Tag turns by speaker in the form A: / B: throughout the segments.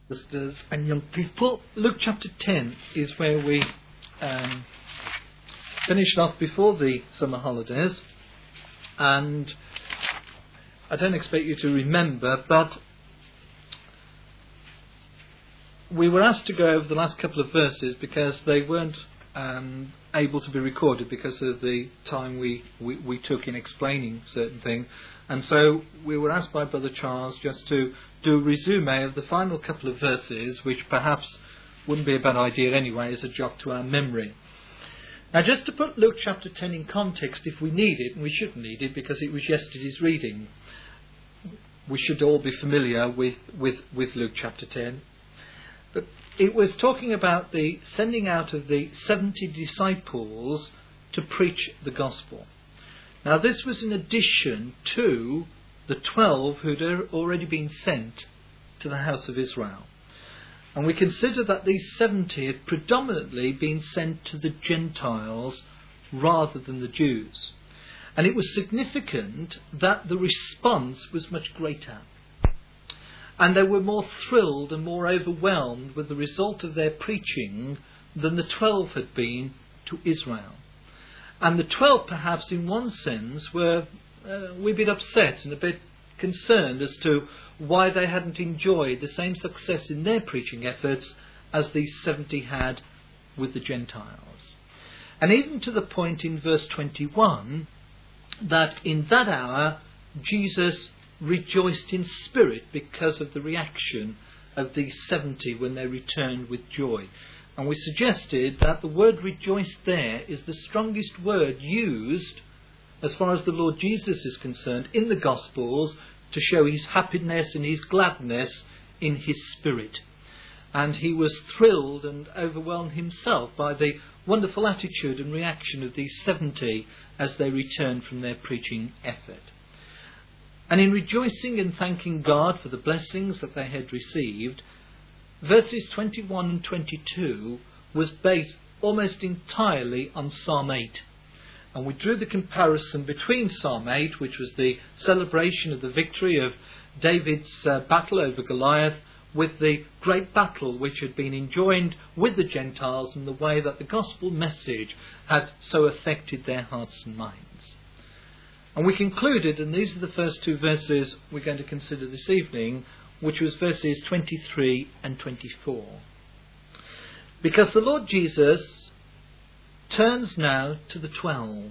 A: Sisters and young people, Luke chapter 10 is where we finished off before the summer holidays, and I don't expect you to remember, but we were asked to go over the last couple of verses because they weren't able to be recorded because of the time we took in explaining certain things, and so we were asked by Brother Charles just to do a resume of the final couple of verses, which perhaps wouldn't be a bad idea anyway as a jog to our memory. Now, just to put Luke chapter 10 in context, if we need it, and we shouldn't need it because it was yesterday's reading, we should all be familiar with Luke chapter 10. But it was talking about the sending out of the 70 disciples to preach the gospel. Now, this was in addition to the 12 who'd already been sent to the house of Israel. And we consider that these 70 had predominantly been sent to the Gentiles rather than the Jews. And it was significant that the response was much greater. And they were more thrilled and more overwhelmed with the result of their preaching than the 12 had been to Israel. And the 12, perhaps in one sense, were a wee bit upset and a bit concerned as to why they hadn't enjoyed the same success in their preaching efforts as these 70 had with the Gentiles. And even to the point in verse 21 that in that hour Jesus rejoiced in spirit because of the reaction of these 70 when they returned with joy. And we suggested that the word rejoice there is the strongest word used as far as the Lord Jesus is concerned in the Gospels to show his happiness and his gladness in his spirit. And he was thrilled and overwhelmed himself by the wonderful attitude and reaction of these 70 as they returned from their preaching effort. And in rejoicing and thanking God for the blessings that they had received, verses 21 and 22 was based almost entirely on Psalm 8. And we drew the comparison between Psalm 8, which was the celebration of the victory of David's battle over Goliath, with the great battle which had been enjoined with the Gentiles and the way that the gospel message had so affected their hearts and minds. And we concluded, and these are the first two verses we're going to consider this evening, which was verses 23 and 24. Because the Lord Jesus turns now to the 12.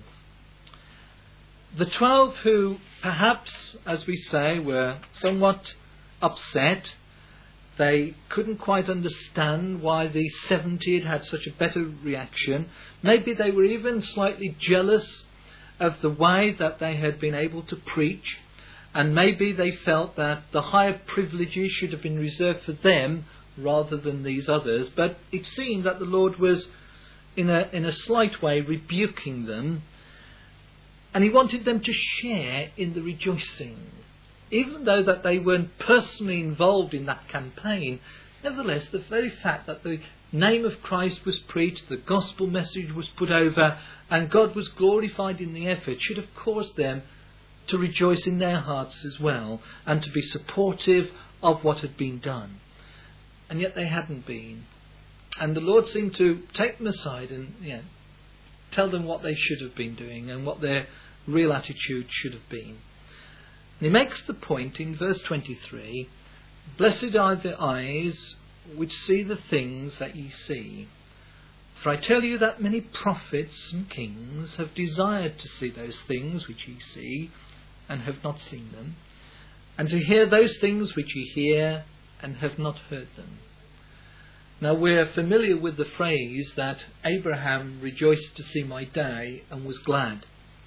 A: The 12 who perhaps, as we say, were somewhat upset. They couldn't quite understand why the 70 had such a better reaction. Maybe they were even slightly jealous of the way that they had been able to preach. And maybe they felt that the higher privileges should have been reserved for them rather than these others. But it seemed that the Lord was in a slight way rebuking them, and he wanted them to share in the rejoicing. Even though that they weren't personally involved in that campaign, nevertheless the very fact that the name of Christ was preached, the gospel message was put over, and God was glorified in the effort should have caused them to rejoice in their hearts as well, and to be supportive of what had been done. And yet they hadn't been. And the Lord seemed to take them aside and tell them what they should have been doing and what their real attitude should have been. And he makes the point in verse 23, "Blessed are the eyes which see the things that ye see. For I tell you that many prophets and kings have desired to see those things which ye see, and have not seen them, and to hear those things which ye hear, and have not heard them." Now, we're familiar with the phrase that Abraham rejoiced to see my day and was glad.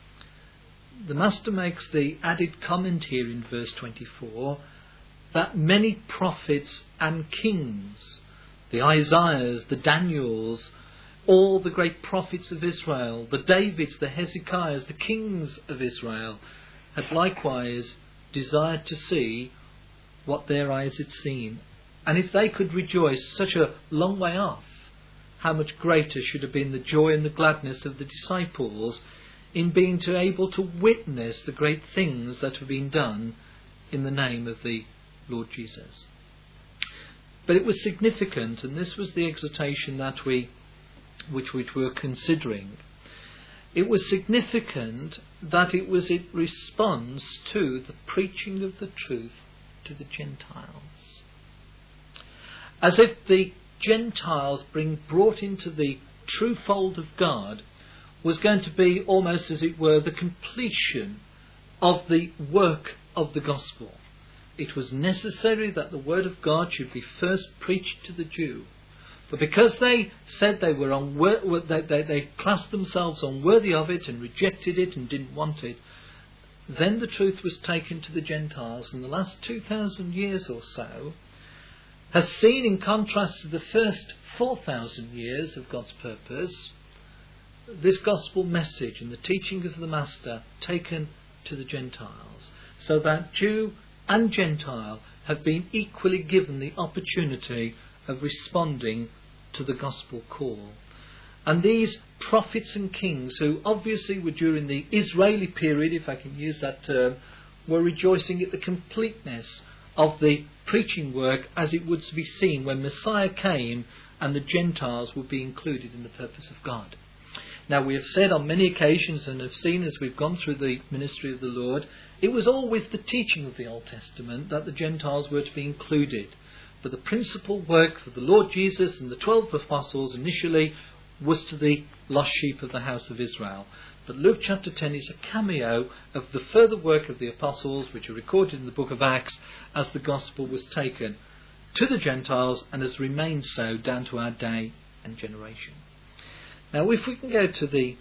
A: The Master makes the added comment here in verse 24 that many prophets and kings, the Isaiahs, the Daniels, all the great prophets of Israel, the Davids, the Hezekiahs, the kings of Israel, had likewise desired to see what their eyes had seen. And if they could rejoice such a long way off, how much greater should have been the joy and the gladness of the disciples in being able to witness the great things that have been done in the name of the Lord Jesus. But it was significant, and this was the exhortation that which we were considering. It was significant that it responds to the preaching of the truth to the Gentiles. As if the Gentiles being brought into the true fold of God was going to be almost, as it were, the completion of the work of the gospel. It was necessary that the word of God should be first preached to the Jew. But because they said they were they classed themselves unworthy of it and rejected it and didn't want it, then the truth was taken to the Gentiles. And the last 2,000 years or so has seen, in contrast to the first 4,000 years of God's purpose, this gospel message and the teaching of the Master taken to the Gentiles, so that Jew and Gentile have been equally given the opportunity of responding to the gospel call. And these prophets and kings, who obviously were during the Israeli period, if I can use that term, were rejoicing at the completeness of the preaching work as it would be seen when Messiah came and the Gentiles would be included in the purpose of God. Now, we have said on many occasions and have seen as we've gone through the ministry of the Lord, it was always the teaching of the Old Testament that the Gentiles were to be included. But the principal work for the Lord Jesus and the 12 apostles initially was to the lost sheep of the house of Israel. But Luke chapter 10 is a cameo of the further work of the apostles, which are recorded in the book of Acts, as the gospel was taken to the Gentiles and has remained so down to our day and generation. Now, if we can go to the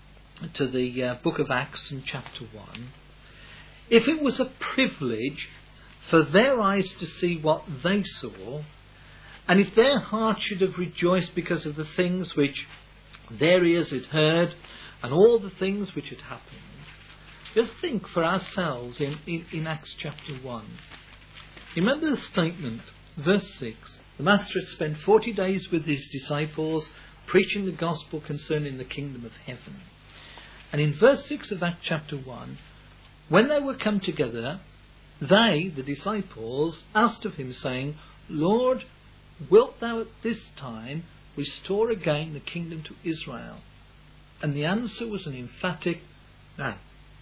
A: book of Acts in chapter 1, if it was a privilege for their eyes to see what they saw, and if their hearts should have rejoiced because of the things which their ears had heard and all the things which had happened, just think for ourselves in Acts chapter 1. Remember the statement, verse 6, the Master had spent 40 days with his disciples preaching the gospel concerning the kingdom of heaven. And in verse 6 of Acts chapter 1, when they were come together, they, the disciples, asked of him, saying, Lord, wilt thou at this time restore again the kingdom to Israel? And the answer was an emphatic no.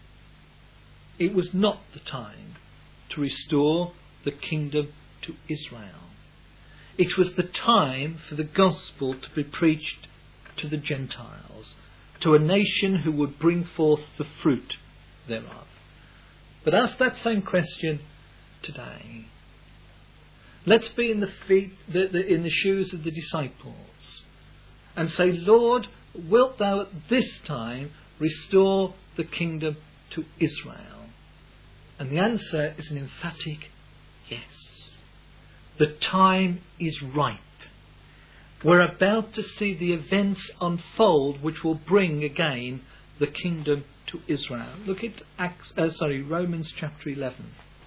A: It was not the time to restore the kingdom to Israel. It was the time for the gospel to be preached to the Gentiles, to a nation who would bring forth the fruit thereof. But ask that same question today. Let's be in the shoes of the disciples and say, Lord, wilt thou at this time restore the kingdom to Israel? And the answer is an emphatic yes. The time is ripe. We're about to see the events unfold which will bring again the kingdom to Israel. Look at Romans chapter 11.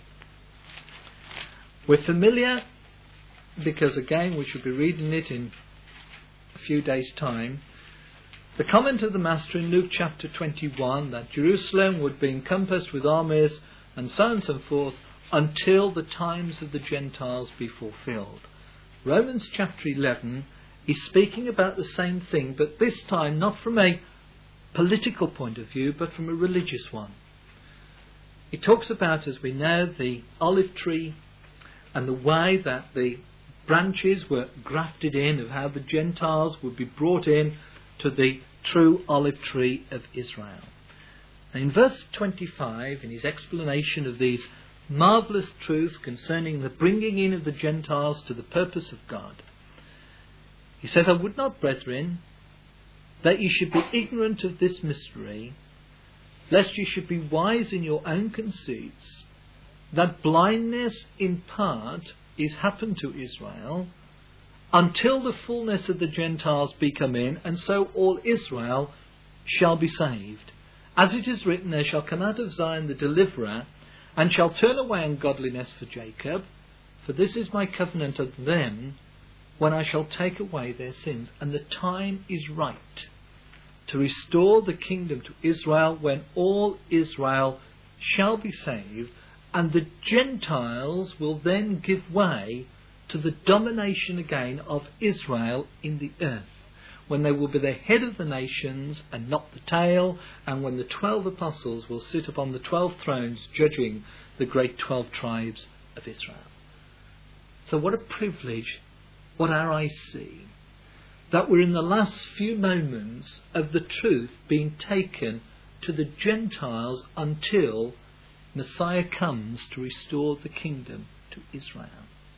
A: We're familiar because again we should be reading it in a few days' time. The comment of the Master in Luke chapter 21 that Jerusalem would be encompassed with armies and so on and so forth until the times of the Gentiles be fulfilled. Romans chapter 11 is speaking about the same thing, but this time not from a political point of view, but from a religious one. It talks about, as we know, the olive tree and the way that the branches were grafted in, of how the Gentiles would be brought in to the true olive tree of Israel. And in verse 25, in his explanation of these marvellous truths concerning the bringing in of the Gentiles to the purpose of God, he says, I would not, brethren, that ye should be ignorant of this mystery, lest ye should be wise in your own conceits, that blindness in part is happened to Israel, until the fullness of the Gentiles be come in, and so all Israel shall be saved. As it is written, there shall come out of Zion the deliverer, and shall turn away ungodliness for Jacob, for this is my covenant of them, when I shall take away their sins. And the time is right to restore the kingdom to Israel, when all Israel shall be saved, and the Gentiles will then give way to the domination again of Israel in the earth, when they will be the head of the nations and not the tail, and when the 12 apostles will sit upon the 12 thrones judging the great 12 tribes of Israel. So what a privilege, what our eyes see, that we're in the last few moments of the truth being taken to the Gentiles until Messiah comes to restore the kingdom to Israel.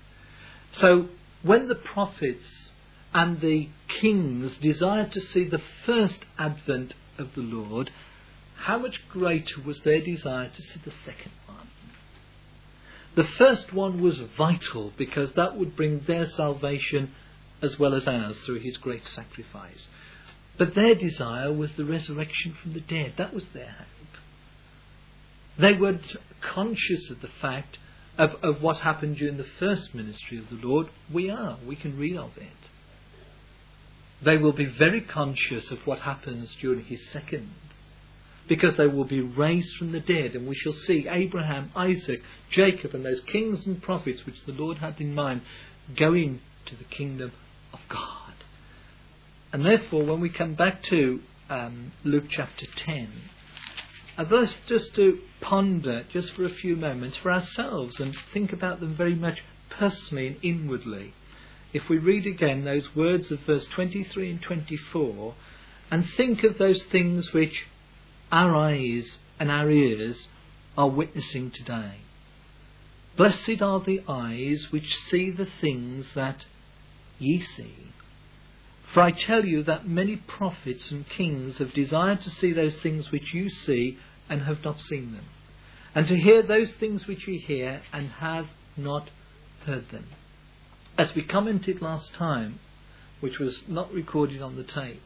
A: So when the prophets and the kings desired to see the first advent of the Lord, how much greater was their desire to see the second one? The first one was vital because that would bring their salvation as well as ours through his great sacrifice. But their desire was the resurrection from the dead. That was their hope. They weren't conscious of the fact of what happened during the first ministry of the Lord. We are. We can read of it. They will be very conscious of what happens during his second, because they will be raised from the dead, and we shall see Abraham, Isaac, Jacob, and those kings and prophets which the Lord had in mind going to the kingdom of God. And therefore, when we come back to Luke chapter 10, I'd like us just to ponder just for a few moments for ourselves and think about them very much personally and inwardly. If we read again those words of verse 23 and 24 and think of those things which our eyes and our ears are witnessing today. Blessed are the eyes which see the things that ye see. For I tell you that many prophets and kings have desired to see those things which you see and have not seen them, and to hear those things which ye hear and have not heard them. As we commented last time, which was not recorded on the tape,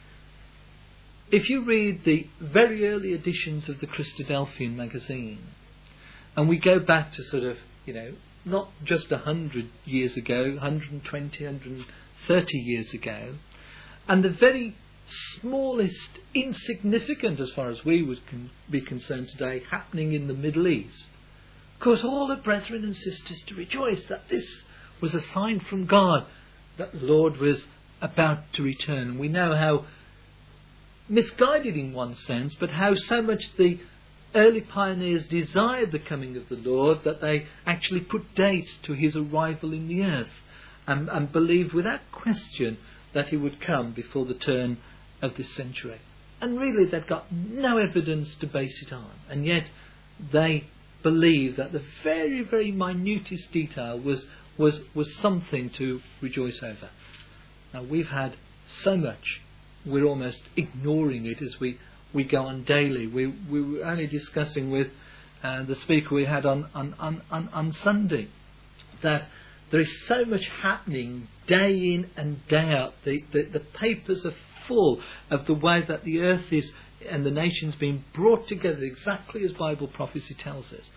A: if you read the very early editions of the Christadelphian magazine, and we go back to sort of, not just 100 years ago, 120, 130 years ago, and the very smallest, insignificant, as far as we would be concerned today, happening in the Middle East, caused all the brethren and sisters to rejoice that this was a sign from God that the Lord was about to return. And we know how misguided in one sense, but how so much the early pioneers desired the coming of the Lord that they actually put dates to his arrival in the earth and believed without question that he would come before the turn of this century. And really they've got no evidence to base it on, and yet they believe that the very, very minutest detail was something to rejoice over. Now we've had so much, we're almost ignoring it as we go on daily. We were only discussing with the speaker we had on Sunday that there is so much happening day in and day out. The papers are full of the way that the earth is and the nations being brought together exactly as Bible prophecy tells us.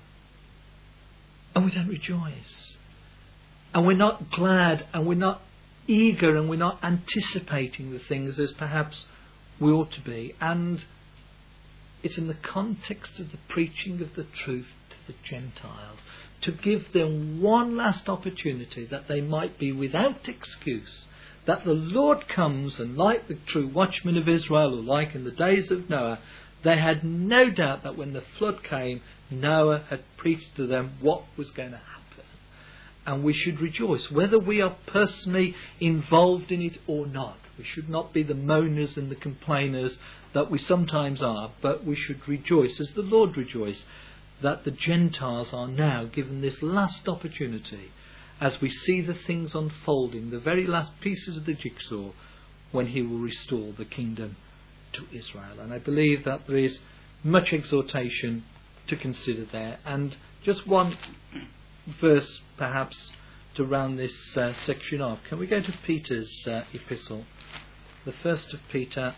A: And we don't rejoice. And we're not glad, and we're not eager, and we're not anticipating the things as perhaps we ought to be. And it's in the context of the preaching of the truth to the Gentiles, to give them one last opportunity that they might be without excuse, that the Lord comes, and like the true watchmen of Israel, or like in the days of Noah, they had no doubt that when the flood came, Noah had preached to them what was going to happen. And we should rejoice, whether we are personally involved in it or not. We should not be the moaners and the complainers that we sometimes are, but we should rejoice as the Lord rejoiced that the Gentiles are now given this last opportunity as we see the things unfolding, the very last pieces of the jigsaw, when he will restore the kingdom to Israel. And I believe that there is much exhortation to consider there. And just one verse perhaps to round this section off. Can we go to Peter's epistle, the first of Peter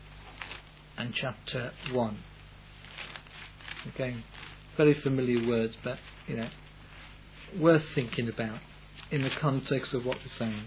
A: and chapter 1. Again, very familiar words, but worth thinking about in the context of what we're saying.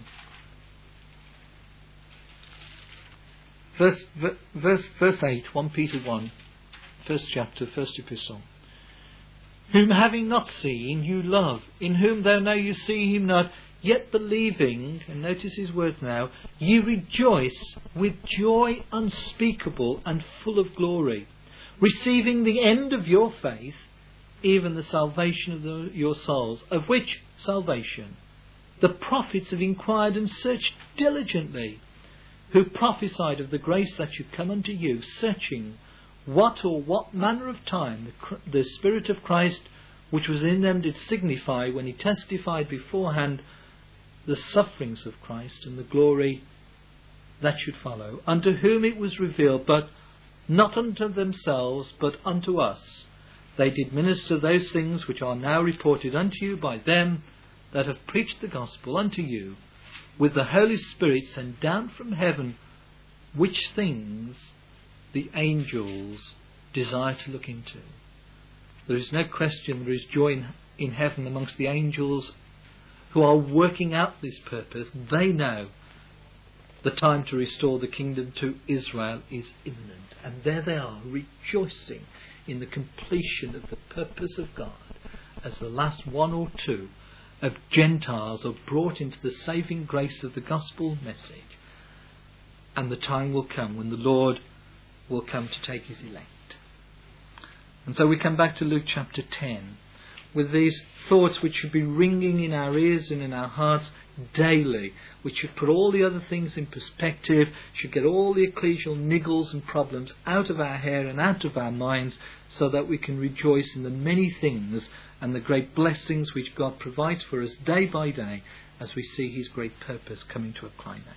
A: Verse 8, 1 Peter 1, first chapter, first epistle. whom having not seen you love, in whom though now you see him not, yet believing," and notice his words now, "ye rejoice with joy unspeakable and full of glory, receiving the end of your faith, even the salvation of your souls, of which salvation the prophets have inquired and searched diligently, who prophesied of the grace that should come unto you, searching what manner of time the Spirit of Christ which was in them did signify, when he testified beforehand the sufferings of Christ and the glory that should follow, unto whom it was revealed, but not unto themselves, but unto us. They did minister those things which are now reported unto you by them that have preached the gospel unto you, with the Holy Spirit sent down from heaven, which things the angels desire to look into." There is no question there is joy in heaven amongst the angels who are working out this purpose. They know the time to restore the kingdom to Israel is imminent, and there they are, rejoicing in the completion of the purpose of God, as the last one or two of Gentiles are brought into the saving grace of the gospel message. And the time will come when the Lord will come to take his elect. And so we come back to Luke chapter 10 with these thoughts which should be ringing in our ears and in our hearts daily, which should put all the other things in perspective, should get all the ecclesial niggles and problems out of our hair and out of our minds, so that we can rejoice in the many things and the great blessings which God provides for us day by day as we see his great purpose coming to a climax.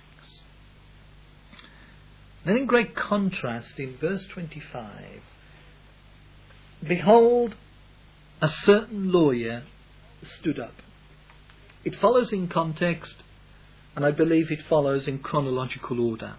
A: Then in great contrast, in verse 25, "Behold, a certain lawyer stood up." It follows in context, and I believe it follows in chronological order.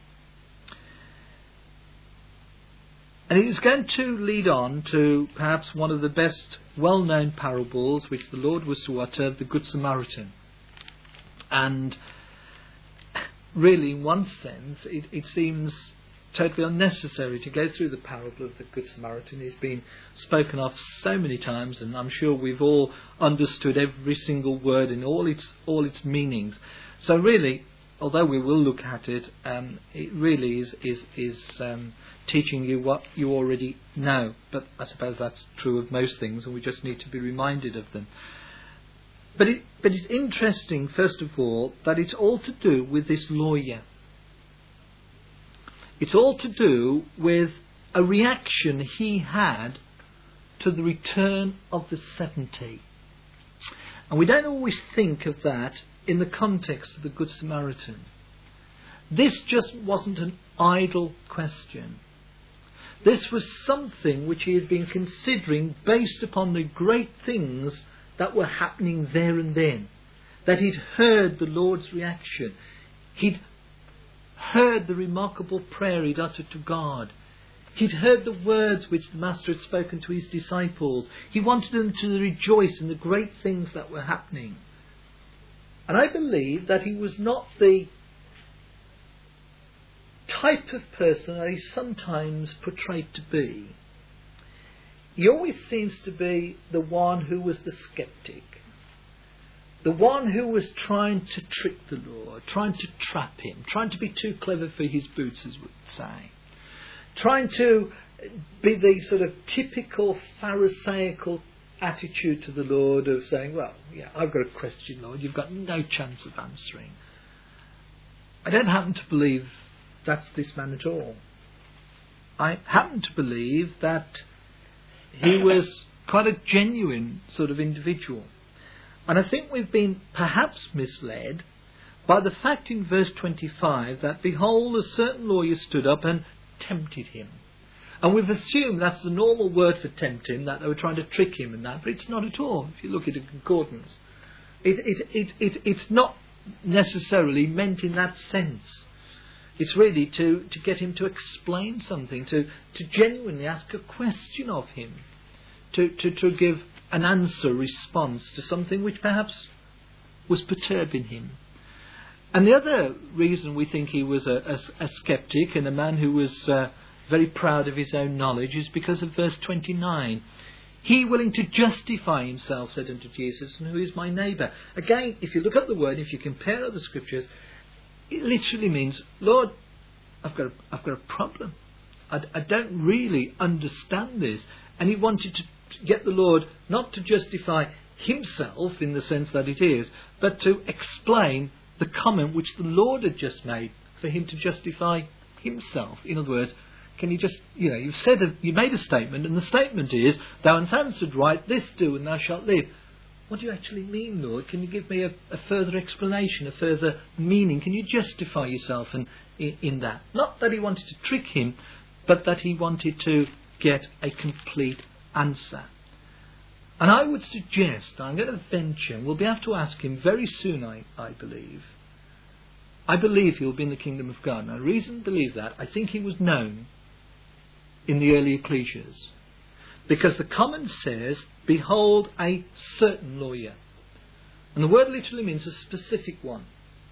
A: And it is going to lead on to perhaps one of the best well-known parables which the Lord was to utter, the Good Samaritan. And really, in one sense, it seems totally unnecessary to go through the parable of the Good Samaritan. It's been spoken of so many times, and I'm sure we've all understood every single word in all its meanings. So really, although we will look at it, it really is teaching you what you already know. But I suppose that's true of most things, and we just need to be reminded of them. But it's interesting, first of all, that it's all to do with this lawyer. It's all to do with a reaction he had to the return of the 70. And we don't always think of that in the context of the Good Samaritan. This just wasn't an idle question. This was something which he had been considering based upon the great things that were happening there and then. That he'd heard the Lord's reaction. He'd heard the remarkable prayer he'd uttered to God. He'd heard the words which the Master had spoken to his disciples. He wanted them to rejoice in the great things that were happening. And I believe that he was not the type of person that he's sometimes portrayed to be. He always seems to be the one who was the skeptic. The one who was trying to trick the Lord, trying to trap him, trying to be too clever for his boots, as we would say. Trying to be the sort of typical Pharisaical attitude to the Lord of saying, well, yeah, I've got a question, Lord, you've got no chance of answering. I don't happen to believe that's this man at all. I happen to believe that he was quite a genuine sort of individual. And I think we've been perhaps misled by the fact in verse 25 that, behold, a certain lawyer stood up and tempted him. And we've assumed that's the normal word for tempt him, that they were trying to trick him and that, but it's not at all. If you look at the concordance, it's not necessarily meant in that sense. It's really to get him to explain something, to genuinely ask a question of him, to give an answer, response to something which perhaps was perturbing him. And the other reason we think he was a skeptic and a man who was very proud of his own knowledge is because of verse 29. He willing to justify himself said unto Jesus, and who is my neighbour? Again, if you look at the word, if you compare other scriptures, it literally means, Lord, I've got a problem. I don't really understand this. And he wanted to get the Lord not to justify himself in the sense that it is, but to explain the comment which the Lord had just made for him to justify himself. In other words, can you just, you made a statement, and the statement is, thou hast answered right, this do, and thou shalt live. What do you actually mean, Lord? Can you give me a further explanation, a further meaning? Can you justify yourself in that? Not that he wanted to trick him, but that he wanted to get a complete answer. And I would suggest, I'm going to venture, and we'll be able to ask him very soon, I believe. I believe he'll be in the kingdom of God. Now, the reason I believe that, I think he was known in the early ecclesias. Because the common says, behold a certain lawyer. And the word literally means a specific one.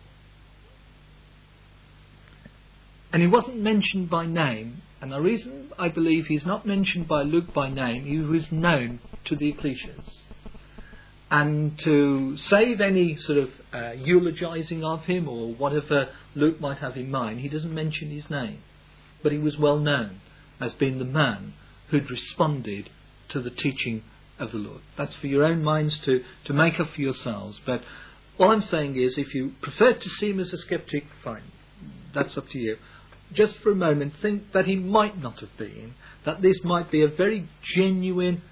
A: And he wasn't mentioned by name. And the reason I believe he's not mentioned by Luke by name, he was known to the ecclesias. And to save any sort of eulogizing of him or whatever Luke might have in mind, he doesn't mention his name. But he was well known as being the man who'd responded to the teaching of the Lord. That's for your own minds to make up for yourselves. But all I'm saying is, if you prefer to see him as a skeptic, fine. That's up to you. Just for a moment, think that he might not have been, that this might be a very genuine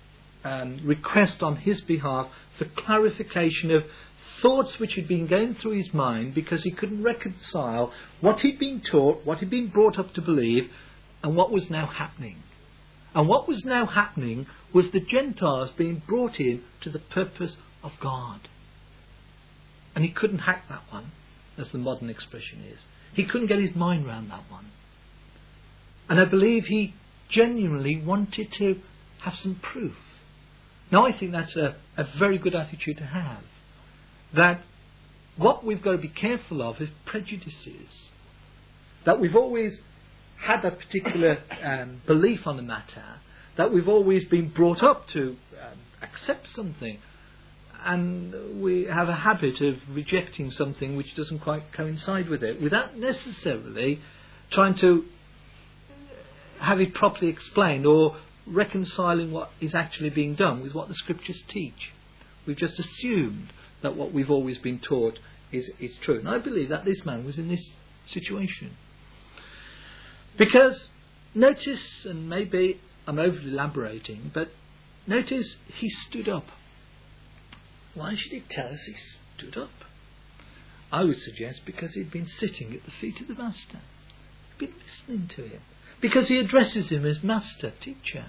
A: request on his behalf for clarification of thoughts which had been going through his mind, because he couldn't reconcile what he'd been taught, what he'd been brought up to believe, and what was now happening. And what was now happening was the Gentiles being brought in to the purpose of God. And he couldn't hack that one, as the modern expression is. He couldn't get his mind around that one. And I believe he genuinely wanted to have some proof. Now, I think that's a very good attitude to have. That what we've got to be careful of is prejudices. That we've always had a particular belief on the matter. That we've always been brought up to accept something. And we have a habit of rejecting something which doesn't quite coincide with it, without necessarily trying to have it properly explained or reconciling what is actually being done with what the scriptures teach. We've just assumed that what we've always been taught is true. And I believe that this man was in this situation. Because notice, and maybe I'm over elaborating, but notice he stood up. Why should he tell us he stood up? I would suggest because he'd been sitting at the feet of the Master. He'd been listening to him. Because he addresses him as Master, Teacher.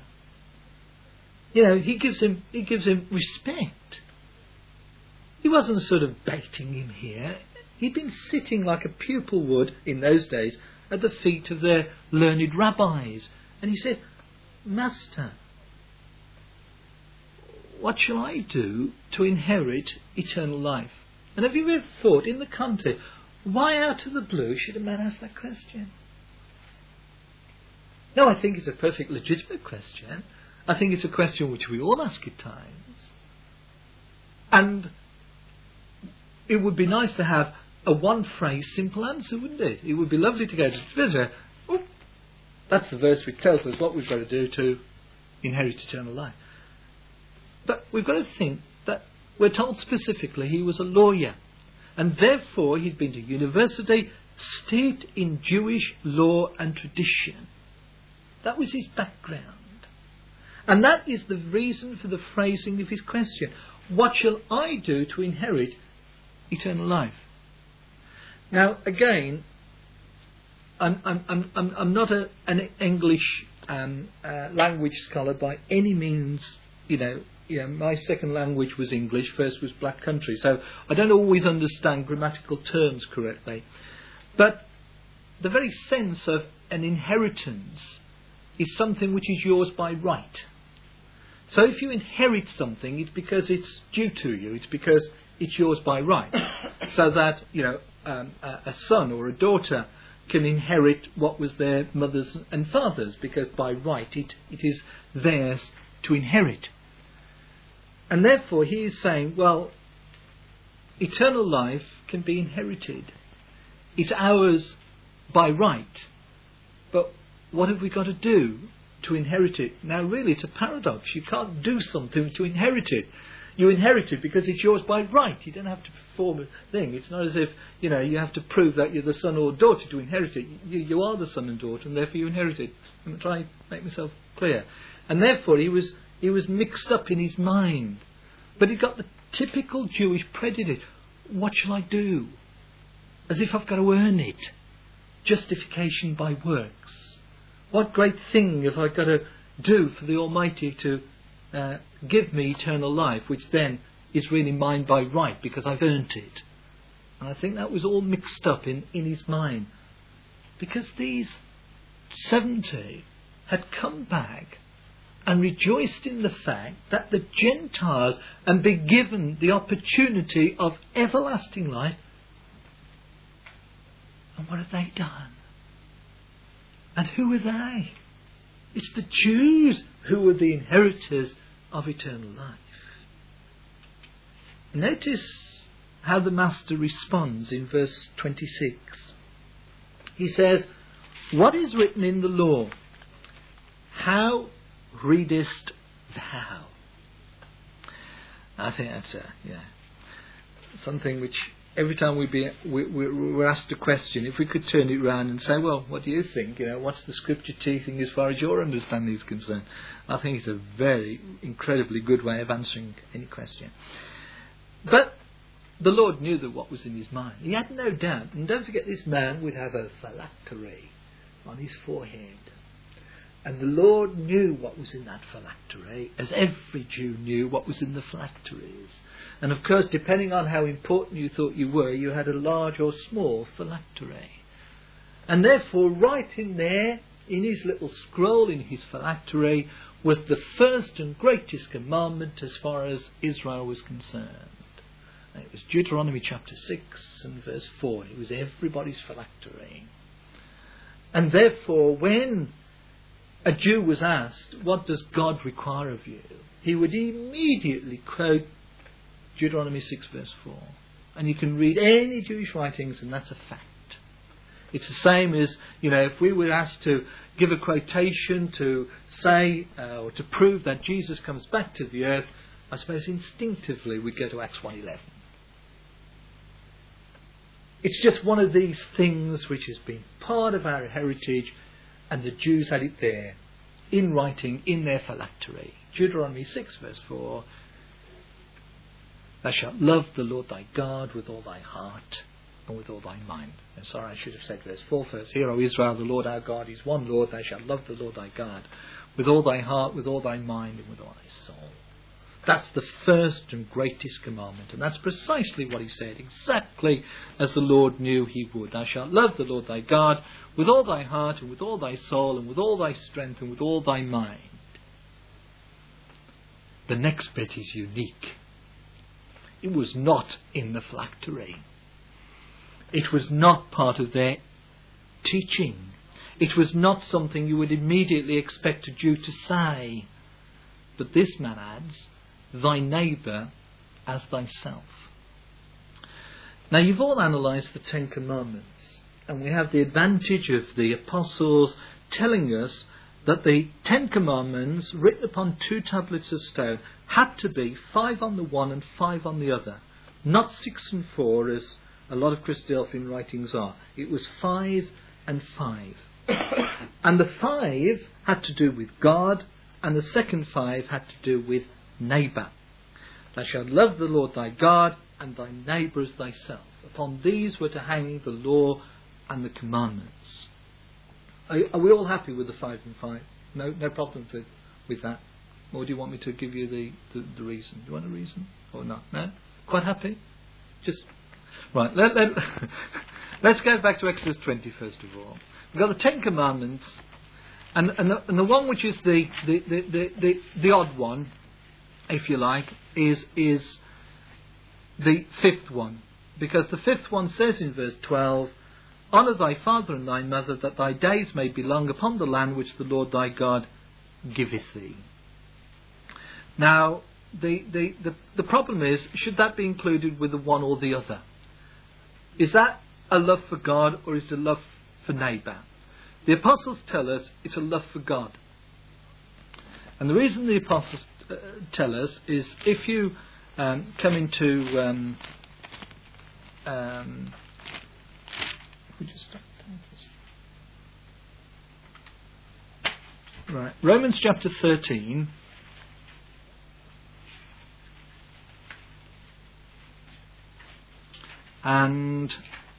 A: He gives him respect. He wasn't sort of baiting him here. He'd been sitting like a pupil would in those days at the feet of their learned rabbis. And he said, Master, what shall I do to inherit eternal life? And have you ever thought in the context, why out of the blue should a man ask that question? No, I think it's a perfect legitimate question. I think it's a question which we all ask at times. And it would be nice to have a one-phrase simple answer, wouldn't it? It would be lovely to go to the visitor. Oh, that's the verse which tells us what we've got to do to inherit eternal life. But we've got to think that we're told specifically he was a lawyer. And therefore he'd been to university, steeped in Jewish law and tradition. That was his background. And that is the reason for the phrasing of his question. What shall I do to inherit eternal life? Now, again, I'm not an English language scholar by any means. My second language was English, first was Black Country, so I don't always understand grammatical terms correctly. But the very sense of an inheritance is something which is yours by right. So if you inherit something, it's because it's due to you, it's because it's yours by right. So that, a son or a daughter can inherit what was their mother's and father's, because by right it is theirs to inherit. And therefore he is saying, well, eternal life can be inherited. It's ours by right. But what have we got to do to inherit it? Now really it's a paradox. You can't do something to inherit it. You inherit it because it's yours by right. You don't have to perform a thing. It's not as if, you have to prove that you're the son or daughter to inherit it. You are the son and daughter, and therefore you inherit it. I'm trying to make myself clear. And therefore he was mixed up in his mind. But he got the typical Jewish prejudice. What shall I do? As if I've got to earn it. Justification by works. What great thing have I got to do for the Almighty to give me eternal life, which then is really mine by right because I've earned it. And I think that was all mixed up in his mind. Because these 70 had come back and rejoiced in the fact that the Gentiles and be given the opportunity of everlasting life. And what have they done? And who are they? It's the Jews who are the inheritors of eternal life. Notice how the Master responds in verse 26. He says, what is written in the law? How readest thou? I think that's something which every time we're asked a question, if we could turn it round and say, well, what do you think? What's the Scripture teaching as far as your understanding is concerned? I think it's a very incredibly good way of answering any question. But the Lord knew that what was in his mind. He had no doubt. And don't forget, this man would have a phylactery on his forehead. And the Lord knew what was in that phylactery, as every Jew knew what was in the phylacteries. And of course, depending on how important you thought you were, you had a large or small phylactery. And therefore, right in there, in his little scroll in his phylactery, was the first and greatest commandment as far as Israel was concerned. And it was Deuteronomy chapter 6 and verse 4. It was everybody's phylactery. And therefore, when a Jew was asked, what does God require of you? He would immediately quote Deuteronomy 6 verse 4. And you can read any Jewish writings and that's a fact. It's the same as, if we were asked to give a quotation to say, or to prove that Jesus comes back to the earth, I suppose instinctively we go to Acts 1:11. It's just one of these things which has been part of our heritage, and the Jews had it there, in writing, in their phylactery. Deuteronomy 6 verse 4, thou shalt love the Lord thy God with all thy heart and with all thy mind. And sorry, I should have said verse 4 first. Hear, O Israel, the Lord our God is one Lord. Thou shalt love the Lord thy God with all thy heart, with all thy mind, and with all thy soul. That's the first and greatest commandment. And that's precisely what he said, exactly as the Lord knew he would. Thou shalt love the Lord thy God with all thy heart, and with all thy soul, and with all thy strength, and with all thy mind. The next bit is unique. It was not in the phylactery. It was not part of their teaching. It was not something you would immediately expect a Jew to say. But this man adds, thy neighbour as thyself. Now you've all analysed the 10 Commandments, and we have the advantage of the apostles telling us that the 10 Commandments, written upon 2 tablets of stone, had to be 5 on the one and 5 on the other. Not 6 and 4 as a lot of Christadelphian writings are. It was 5 and 5. And the 5 had to do with God, and the second 5 had to do with neighbour. Thou shalt love the Lord thy God and thy neighbour as thyself. Upon these were to hang the law and the commandments. Are we all happy with the 5 and 5? No problem with that? Or do you want me to give you the reason? Do you want a reason or not? No? Quite happy? Just right. Let's go back to Exodus 20 first of all. We've got the 10 Commandments, and the one which is the odd one, if you like, is the 5th one, because the 5th one says in verse 12, honour thy father and thy mother, that thy days may be long upon the land which the Lord thy God giveth thee. Now, the problem is, should that be included with the one or the other? Is that a love for God, or is it a love for neighbour? The apostles tell us it's a love for God. And the reason the apostles tell us is, if you come into Romans chapter 13, and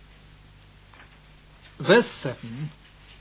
A: verse 7.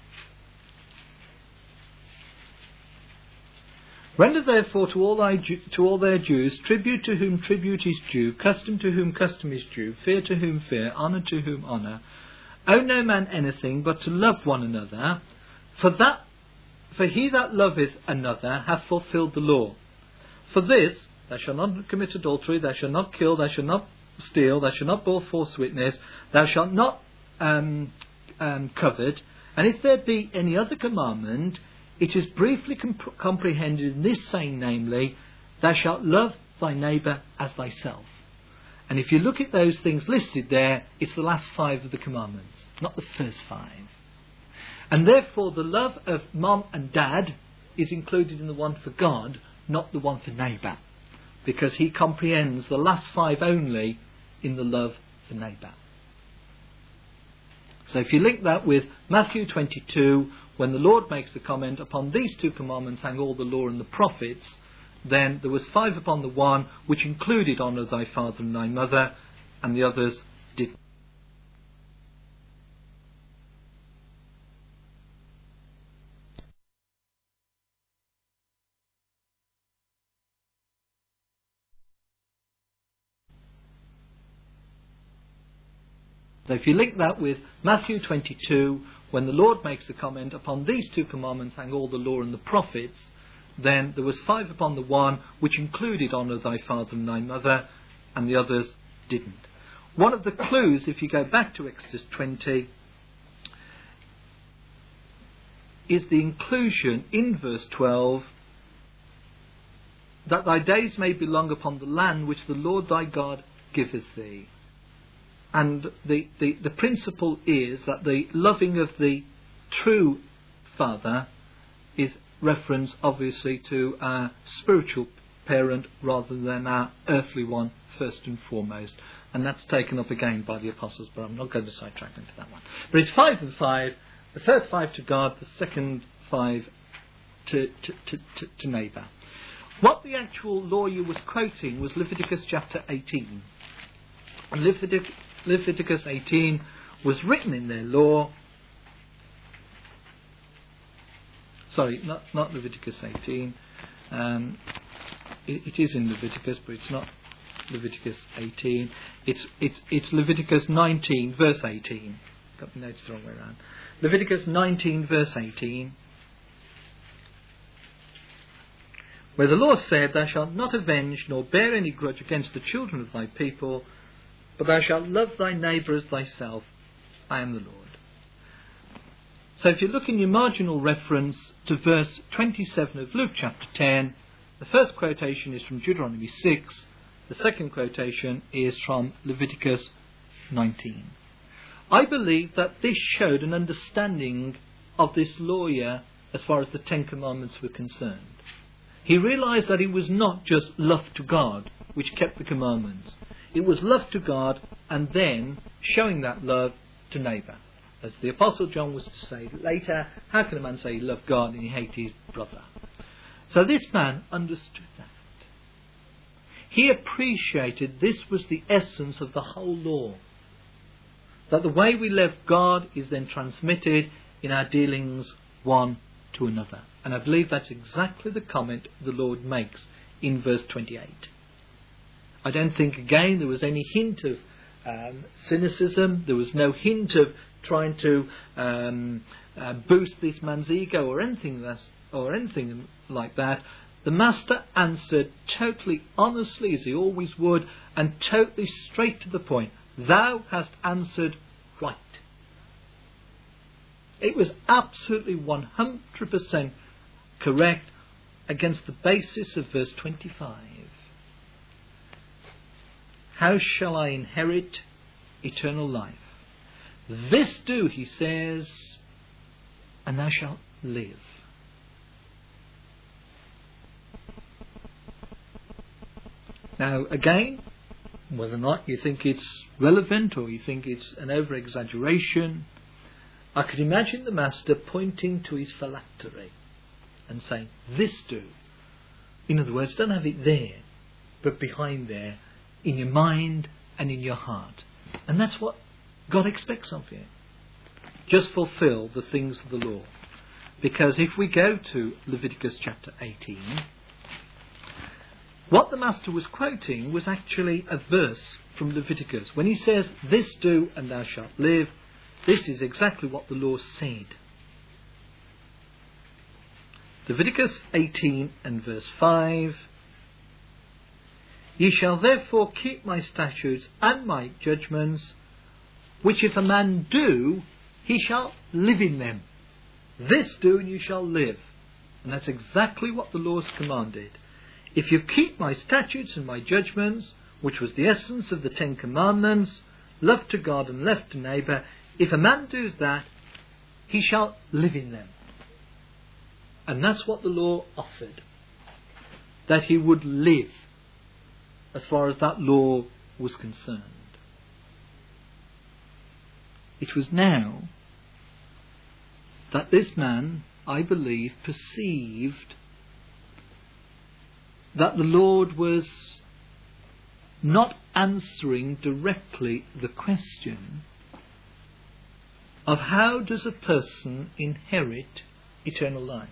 A: Render therefore to all their dues, tribute to whom tribute is due, custom to whom custom is due, fear to whom fear, honour to whom honour. Owe no man anything but to love one another, for he that loveth another hath fulfilled the law. For this, thou shalt not commit adultery, thou shalt not kill, thou shalt not steal, thou shalt not bear false witness, thou shalt not covet. And if there be any other commandment, it is briefly comprehended in this saying, namely, thou shalt love thy neighbour as thyself. And if you look at those things listed there, it's the last 5 of the commandments, not the first 5. And therefore the love of mom and dad is included in the one for God, not the one for neighbour, because he comprehends the last 5 only in the love for neighbour. So if you link that with Matthew 22, when the Lord makes the comment, upon these 2 commandments hang all the law and the prophets, then there was 5 upon the one, which included honour thy father and thy mother, and the others didn't. So if you link that with Matthew 22, when the Lord makes the comment, upon these 2 commandments hang all the law and the prophets, then there was 5 upon the one, which included honour thy father and thy mother, and the others didn't. One of the clues, if you go back to Exodus 20, is the inclusion in verse 12, that thy days may be long upon the land which the Lord thy God giveth thee. And the principle is that the loving of the true father is reference obviously to our spiritual parent rather than our earthly one first and foremost. And that's taken up again by the apostles, but I'm not going to sidetrack into that one. But it's 5 and 5. The first 5 to God, the second 5 to neighbour. What the actual lawyer was quoting was Leviticus chapter 18. And Leviticus 18 was written in their law. Sorry, not Leviticus 18. It is in Leviticus, but it's not Leviticus 18. It's Leviticus 19, verse 18. Got the notes the wrong way around. Leviticus 19, verse 18, where the Lord said, thou shalt not avenge nor bear any grudge against the children of thy people, but thou shalt love thy neighbour as thyself. I am the Lord. So if you look in your marginal reference to verse 27 of Luke chapter 10, the first quotation is from Deuteronomy 6, the second quotation is from Leviticus 19. I believe that this showed an understanding of this lawyer as far as the 10 Commandments were concerned. He realised that it was not just love to God which kept the commandments. It was love to God and then showing that love to neighbour. As the Apostle John was to say later, how can a man say he loved God and he hated his brother? So this man understood that. He appreciated this was the essence of the whole law. That the way we love God is then transmitted in our dealings one to another. And I believe that's exactly the comment the Lord makes in verse 28. I don't think again there was any hint of cynicism. There was no hint of trying to boost this man's ego or anything like that. The master answered totally honestly, as he always would, and totally straight to the point. Thou hast answered right. It was absolutely 100% correct, against the basis of verse 25. How shall I inherit eternal life? This do, he says, and thou shalt live. Now, again, whether or not you think it's relevant or you think it's an over-exaggeration, I could imagine the Master pointing to his phylactery and saying, this do. In other words, don't have it there, but behind there, in your mind and in your heart. And that's what God expects of you. Just fulfill the things of the law. Because if we go to Leviticus chapter 18, what the Master was quoting was actually a verse from Leviticus. When he says, this do and thou shalt live, this is exactly what the law said. Leviticus 18 and verse 5. Ye shall therefore keep my statutes and my judgments, which if a man do, he shall live in them. This do and you shall live. And that's exactly what the law has commanded. If you keep my statutes and my judgments, which was the essence of the 10 Commandments, love to God and love to neighbour, if a man does that, he shall live in them. And that's what the law offered. That he would live as far as that law was concerned. It was now that this man, I believe, perceived that the Lord was not answering directly the question of how does a person inherit eternal life.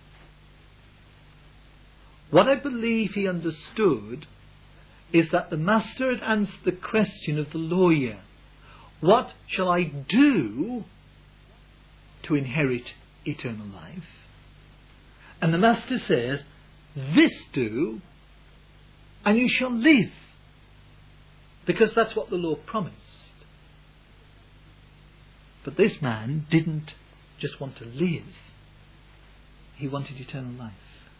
A: What I believe he understood is that the Master had answered the question of the lawyer. What shall I do to inherit eternal life? And the Master says, this do, and you shall live. Because that's what the law promised. But this man didn't just want to live. He wanted eternal life.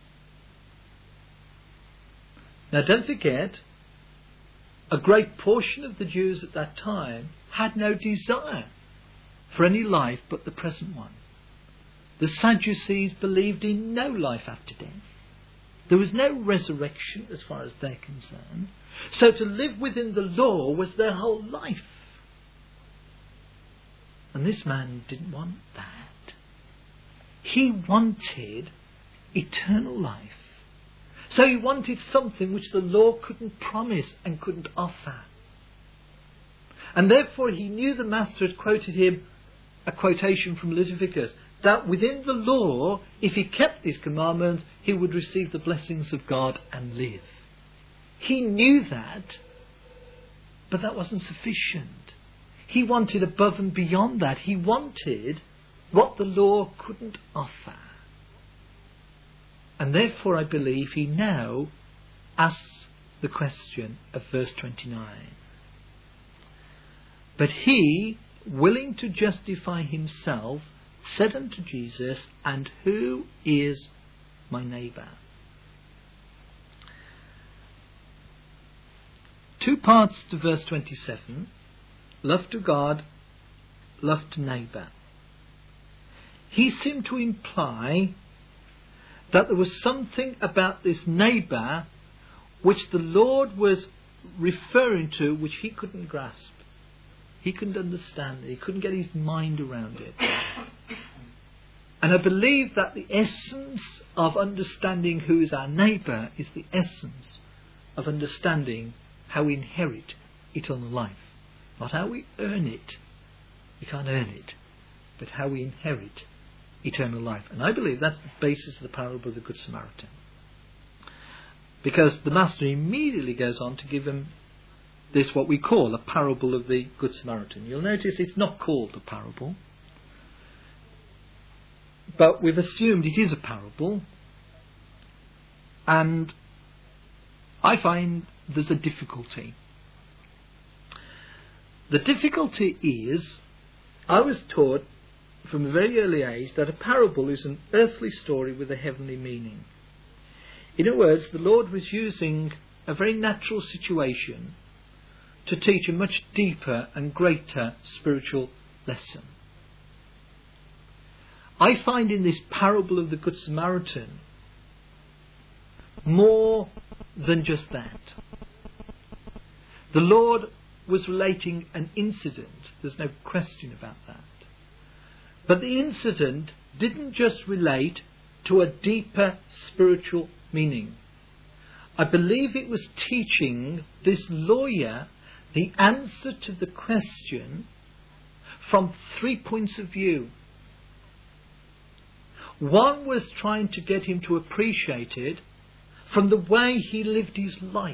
A: Now don't forget, a great portion of the Jews at that time had no desire for any life but the present one. The Sadducees believed in no life after death. There was no resurrection as far as they're concerned. So to live within the law was their whole life. And this man didn't want that. He wanted eternal life. So he wanted something which the law couldn't promise and couldn't offer. And therefore he knew the Master had quoted him a quotation from Leviticus, that within the law, if he kept these commandments, he would receive the blessings of God and live. He knew that, but that wasn't sufficient. He wanted above and beyond that. He wanted what the law couldn't offer. And therefore I believe he now asks the question of verse 29. But he, willing to justify himself, said unto Jesus, and who is my neighbour? Two parts to verse 27. Love to God, love to neighbour. He seemed to imply that there was something about this neighbour which the Lord was referring to which he couldn't grasp. He couldn't understand it. He couldn't get his mind around it. And I believe that the essence of understanding who is our neighbour is the essence of understanding how we inherit eternal life. Not how we earn it. We can't earn it. But how we inherit eternal life. And I believe that's the basis of the parable of the Good Samaritan. Because the Master immediately goes on to give him this, what we call a parable of the Good Samaritan. You'll notice it's not called a parable, but we've assumed it is a parable, and I find there's a difficulty. The difficulty is, I was taught from a very early age that a parable is an earthly story with a heavenly meaning. In other words, the Lord was using a very natural situation to teach a much deeper and greater spiritual lesson. I find in this parable of the Good Samaritan more than just that. The Lord was relating an incident, there's no question about that. But the incident didn't just relate to a deeper spiritual meaning. I believe it was teaching this lawyer the answer to the question from 3 points of view. One was trying to get him to appreciate it from the way he lived his life,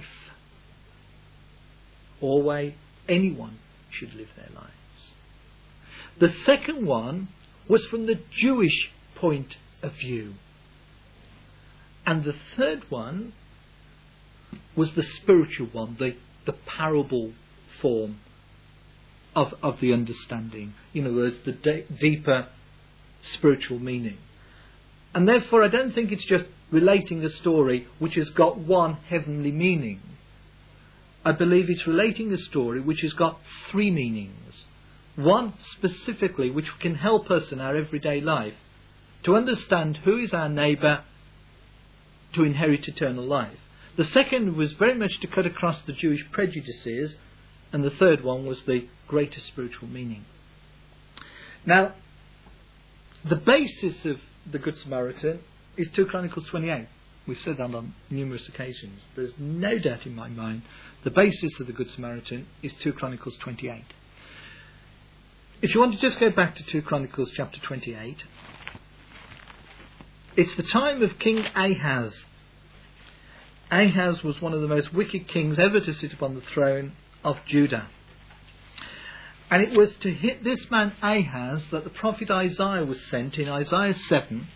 A: or way anyone should live their lives. The second one was from the Jewish point of view. And the third one was the spiritual one, the parable form of the understanding. In other words, the deeper spiritual meaning. And therefore I don't think it's just relating a story which has got one heavenly meaning. I believe it's relating a story which has got 3 meanings. One specifically which can help us in our everyday life to understand who is our neighbour to inherit eternal life. The second was very much to cut across the Jewish prejudices, and the third one was the greater spiritual meaning. Now, the basis of the Good Samaritan is 2 Chronicles 28. We've said that on numerous occasions. There's no doubt in my mind the basis of the Good Samaritan is 2 Chronicles 28. If you want to just go back to 2 Chronicles chapter 28, it's the time of King Ahaz. Ahaz was one of the most wicked kings ever to sit upon the throne of Judah. And it was to hit this man Ahaz that the prophet Isaiah was sent in Isaiah 7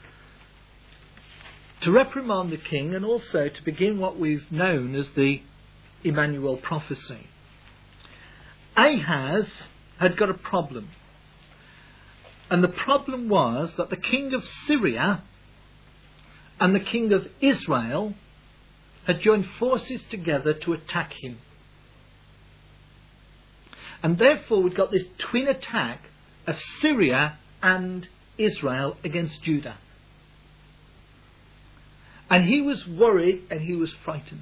A: to reprimand the king and also to begin what we've known as the Emmanuel prophecy. Ahaz had got a problem. And the problem was that the king of Syria and the king of Israel had joined forces together to attack him. And therefore we've got this twin attack of Syria and Israel against Judah. And he was worried and he was frightened.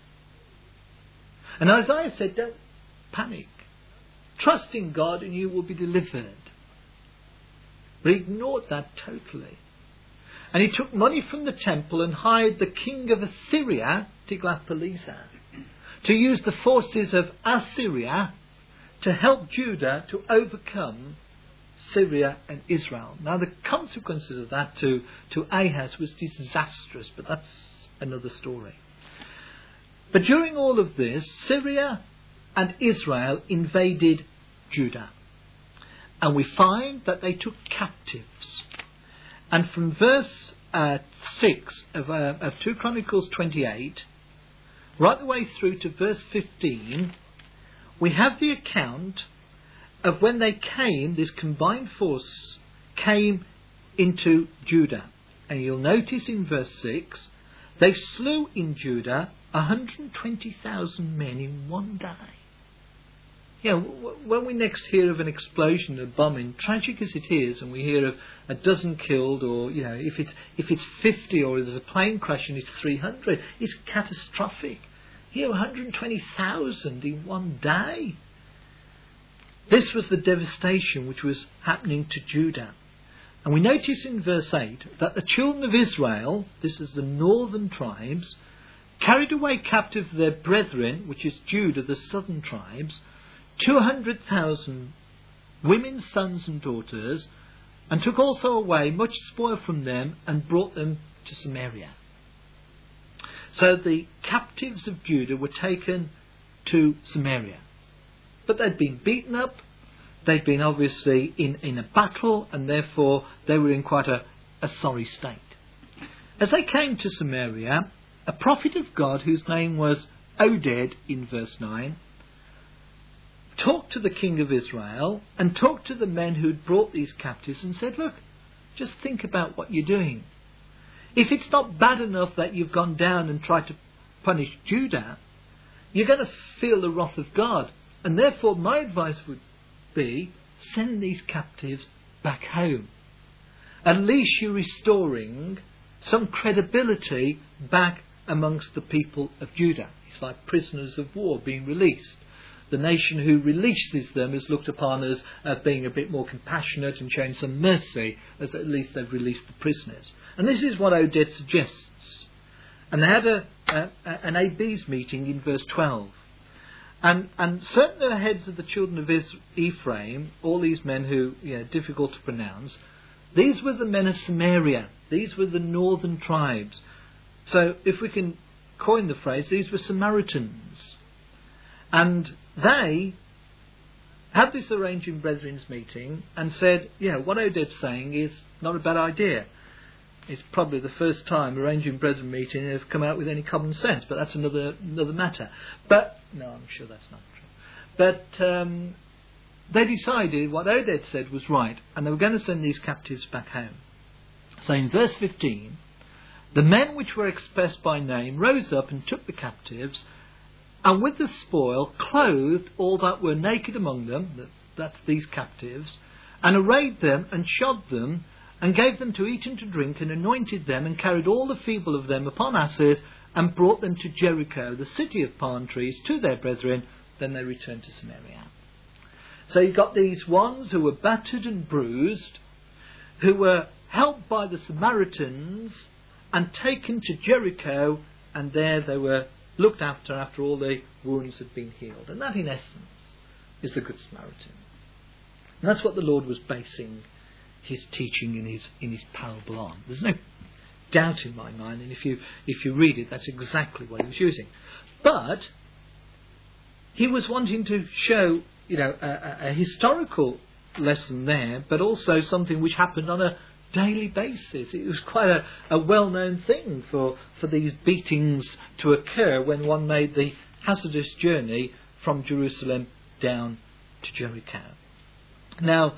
A: And Isaiah said, don't panic. Trust in God and you will be delivered. But he ignored that totally. And he took money from the temple and hired the king of Assyria, Tiglath-Pileser, to use the forces of Assyria to help Judah to overcome Syria and Israel. Now the consequences of that to Ahaz was disastrous, but that's another story. But during all of this, Syria and Israel invaded Judah. And we find that they took captives. And from verse 6 of 2 Chronicles 28, right the way through to verse 15, we have the account of when they came, this combined force came into Judah. And you'll notice in verse 6, they slew in Judah 120,000 men in one day. You know, when we next hear of an explosion, a bombing, tragic as it is, and we hear of a dozen killed, or you know, if it's 50, or there's a plane crash and it's 300, it's catastrophic. Here, 120,000 in one day. This was the devastation which was happening to Judah. And we notice in verse 8 that the children of Israel, this is the northern tribes, carried away captive their brethren, which is Judah, the southern tribes, 200,000 women, sons and daughters, and took also away much spoil from them and brought them to Samaria. So the captives of Judah were taken to Samaria. But they'd been beaten up, they'd been obviously in a battle, and therefore they were in quite a sorry state. As they came to Samaria, a prophet of God, whose name was Oded in verse 9, talked to the king of Israel and talked to the men who'd brought these captives and said, look, just think about what you're doing. If it's not bad enough that you've gone down and tried to punish Judah, you're going to feel the wrath of God. And therefore my advice would be, send these captives back home. At least you're restoring some credibility back amongst the people of Judah. It's like prisoners of war being released. The nation who releases them is looked upon as being a bit more compassionate and showing some mercy, as at least they've released the prisoners. And this is what Oded suggests. And they had an AB's meeting in verse 12. And certain of the heads of the children of Ephraim, all these men who, difficult to pronounce, these were the men of Samaria. These were the northern tribes. So if we can coin the phrase, these were Samaritans. And they had this arranging brethren's meeting and said, what Oded's saying is not a bad idea. It's probably the first time arranging brethren meeting have come out with any common sense, but that's another matter. But no, I'm sure that's not true. But they decided what Oded said was right, and they were going to send these captives back home. So in verse 15, the men which were expressed by name rose up and took the captives, and with the spoil clothed all that were naked among them, that's these captives, and arrayed them and shod them, and gave them to eat and to drink, and anointed them, and carried all the feeble of them upon asses, and brought them to Jericho, the city of palm trees, to their brethren. Then they returned to Samaria. So you've got these ones who were battered and bruised, who were helped by the Samaritans, and taken to Jericho, and there they were looked after all the wounds had been healed. And that, in essence, is the Good Samaritan. And that's what the Lord was basing his teaching in his parable on. There's no doubt in my mind, and if you read it, that's exactly what he was using. But he was wanting to show, a historical lesson there, but also something which happened on a daily basis. It was quite a well-known thing for these beatings to occur when one made the hazardous journey from Jerusalem down to Jericho. Now,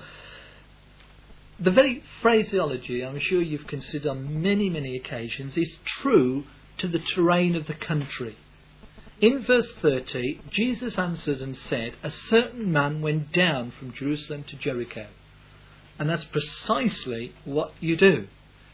A: the very phraseology, I'm sure you've considered on many, many occasions, is true to the terrain of the country. In verse 30, Jesus answered and said, a certain man went down from Jerusalem to Jericho. And that's precisely what you do.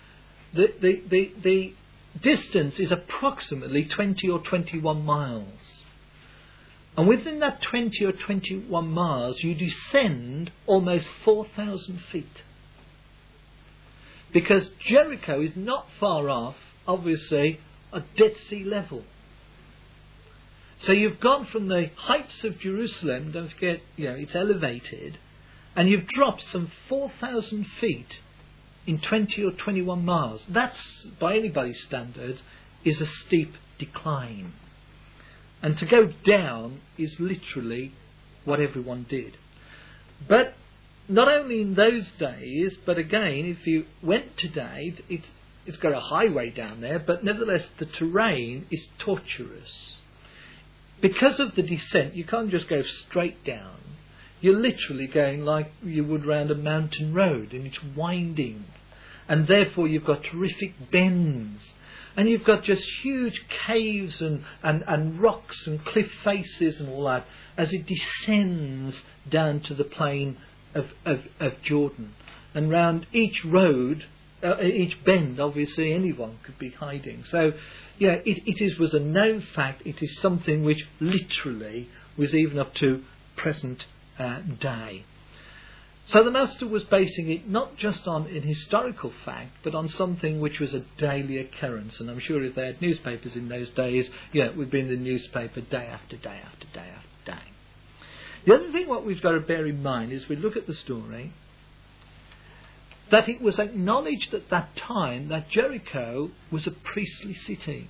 A: The distance is approximately 20 or 21 miles. And within that 20 or 21 miles, you descend almost 4,000 feet. Because Jericho is not far off, obviously, at Dead Sea level. So you've gone from the heights of Jerusalem, don't forget, it's elevated, and you've dropped some 4,000 feet in 20 or 21 miles. That's, by anybody's standards, is a steep decline. And to go down is literally what everyone did. But not only in those days, but again, if you went today, it's got a highway down there, but nevertheless the terrain is tortuous. Because of the descent, you can't just go straight down. You're literally going like you would round a mountain road, and it's winding. And therefore you've got terrific bends. And you've got just huge caves and rocks and cliff faces and all that as it descends down to the plain of Jordan. And round each road, each bend, obviously anyone could be hiding. So, it was a known fact. It is something which literally was even up to present day. So the Master was basing it not just on an historical fact, but on something which was a daily occurrence. And I'm sure if they had newspapers in those days, it would be in the newspaper day after day after day after day. The other thing what we've got to bear in mind is we look at the story, that it was acknowledged at that time that Jericho was a priestly city.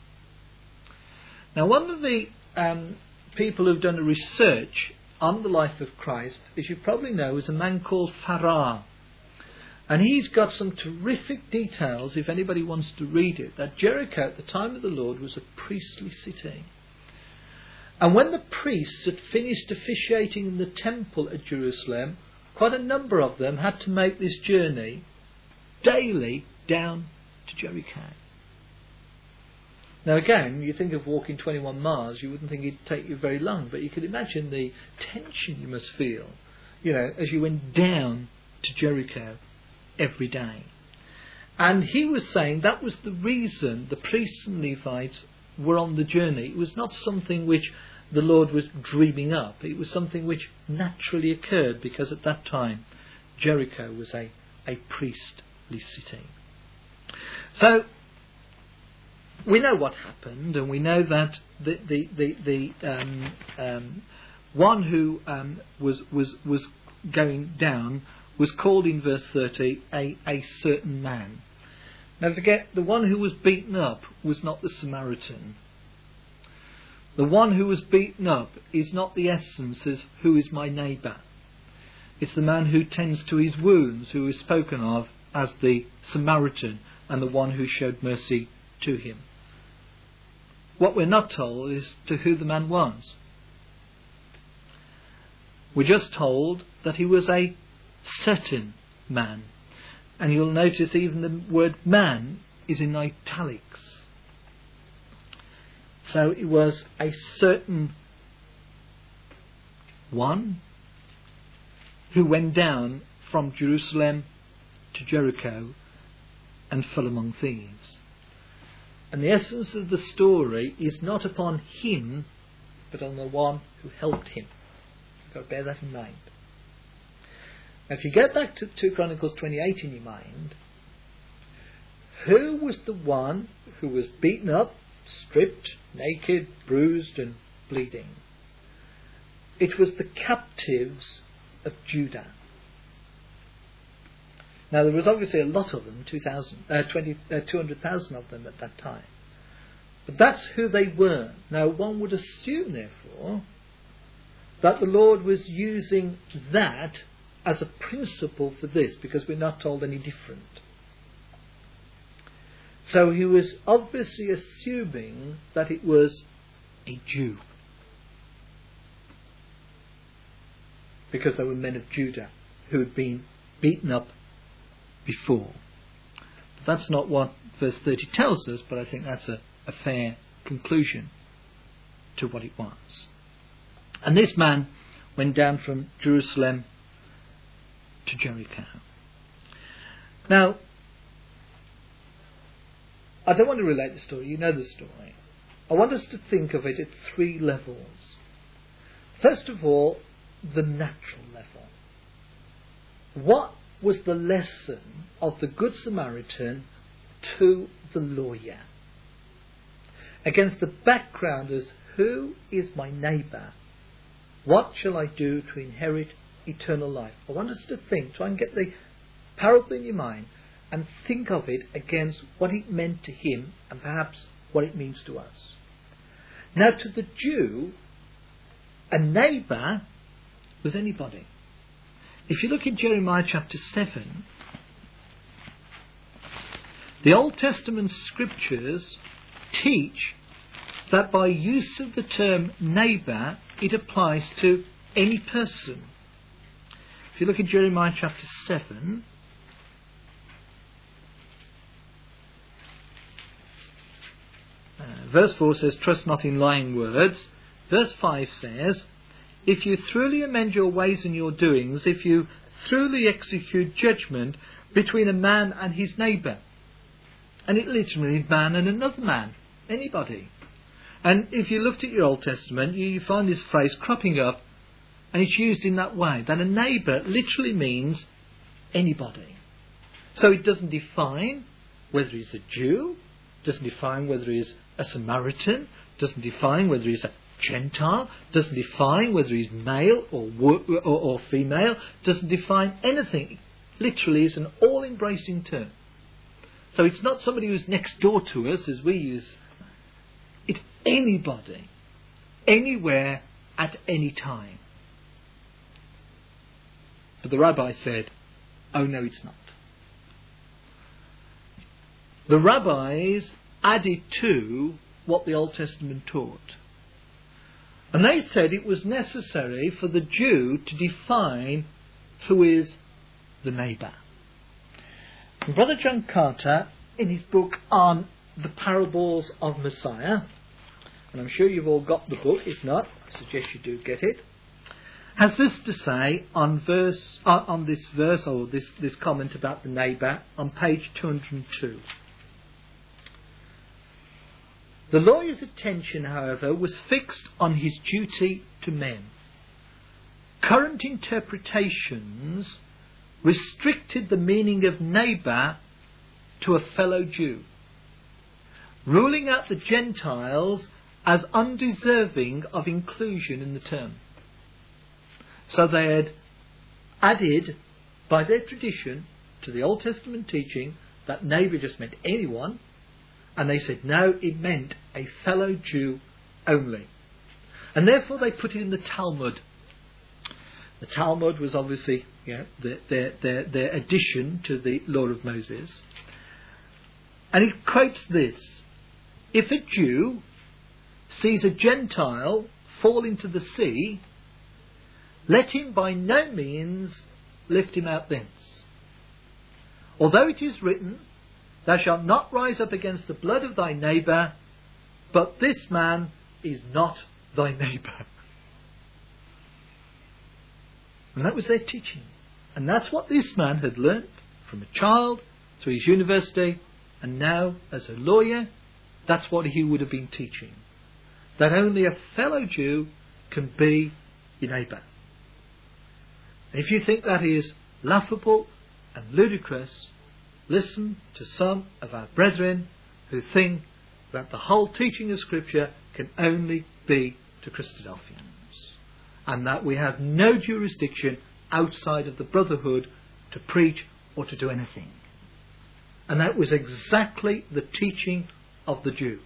A: Now, one of the people who've done a research on the life of Christ, as you probably know, is a man called Farrar. And he's got some terrific details, if anybody wants to read it, that Jericho at the time of the Lord was a priestly city. And when the priests had finished officiating in the temple at Jerusalem, quite a number of them had to make this journey daily down to Jericho. Now again, you think of walking 21 miles, you wouldn't think it'd take you very long, but you could imagine the tension you must feel, as you went down to Jericho every day. And he was saying that was the reason the priests and Levites were on the journey. It was not something which the Lord was dreaming up. It was something which naturally occurred, because at that time Jericho was a priestly city. So we know what happened, and we know that the one who was going down was called in verse 30 a certain man. Now forget, the one who was beaten up was not the Samaritan. The one who was beaten up is not the essence as who is my neighbour. It's the man who tends to his wounds, who is spoken of as the Samaritan and the one who showed mercy to him. What we're not told is to who the man was. We're just told that he was a certain man. And you'll notice even the word man is in italics. So it was a certain one who went down from Jerusalem to Jericho and fell among thieves. And the essence of the story is not upon him, but on the one who helped him. You've got to bear that in mind. Now, if you go back to 2 Chronicles 28 in your mind, who was the one who was beaten up, stripped, naked, bruised and bleeding? It was the captives of Judah. Now, there was obviously a lot of them, 200,000 of them at that time. But that's who they were. Now, one would assume, therefore, that the Lord was using that as a principle for this, because we're not told any different. So he was obviously assuming that it was a Jew, because they were men of Judah who had been beaten up before. That's not what verse 30 tells us, but I think that's a fair conclusion to what it was. And this man went down from Jerusalem to Jericho. Now, I don't want to relate the story, you know the story. I want us to think of it at 3 levels. First of all, the natural level. What was the lesson of the Good Samaritan to the lawyer? Against the background as who is my neighbour? What shall I do to inherit eternal life? I want us to think, try and get the parable in your mind and think of it against what it meant to him and perhaps what it means to us. Now, to the Jew, a neighbour was anybody. If you look in Jeremiah chapter 7, the Old Testament scriptures teach that by use of the term neighbour, it applies to any person. If you look at Jeremiah chapter 7, verse 4 says, trust not in lying words. Verse 5 says, if you truly amend your ways and your doings, if you truly execute judgment between a man and his neighbour. And it literally means man and another man, anybody. And if you looked at your Old Testament, you find this phrase cropping up, and it's used in that way, that a neighbour literally means anybody. So it doesn't define whether he's a Jew, doesn't define whether he's a Samaritan, doesn't define whether he's a Gentile, doesn't define whether he's male or female, doesn't define anything. Literally is an all-embracing term. So it's not somebody who's next door to us as we use. It's anybody, anywhere, at any time. But the rabbi said, oh no, it's not. The rabbis added to what the Old Testament taught. And they said it was necessary for the Jew to define who is the neighbour. And Brother John Carter in his book on the parables of Messiah, and I'm sure you've all got the book. If not, I suggest you do get it, has this to say on this verse, or this comment about the neighbour, on page 202. The lawyer's attention, however, was fixed on his duty to men. Current interpretations restricted the meaning of neighbour to a fellow Jew, ruling out the Gentiles as undeserving of inclusion in the term. So they had added, by their tradition, to the Old Testament teaching that neighbour just meant anyone, and they said no, it meant a fellow Jew only. And therefore they put it in the Talmud. The Talmud was obviously their addition to the law of Moses. And it quotes this: if a Jew sees a Gentile fall into the sea, let him by no means lift him out thence. Although it is written, thou shalt not rise up against the blood of thy neighbour, but this man is not thy neighbour. And that was their teaching. And that's what this man had learnt from a child through his university, and now as a lawyer, that's what he would have been teaching. That only a fellow Jew can be your neighbour. If you think that is laughable and ludicrous, listen to some of our brethren who think that the whole teaching of Scripture can only be to Christadelphians, and that we have no jurisdiction outside of the brotherhood to preach or to do anything. And that was exactly the teaching of the Jew.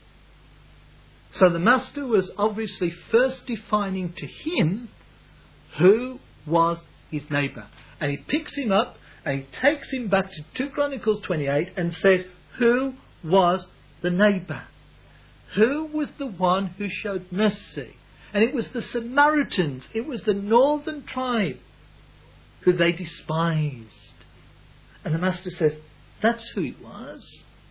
A: So the Master was obviously first defining to him who was his neighbour. And he picks him up and he takes him back to 2 Chronicles 28 and says, who was the neighbour? Who was the one who showed mercy? And it was the Samaritans, it was the northern tribe who they despised. And the Master says, that's who it was.